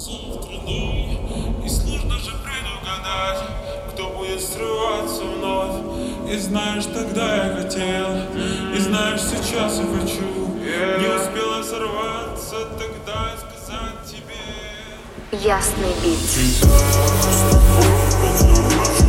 И сложно же предугадать, кто будет срываться вновь. И знаешь, тогда я хотел, и знаешь, сейчас я хочу. Не успела сорваться тогда и сказать тебе. Ясный бит. Всегда с тобой,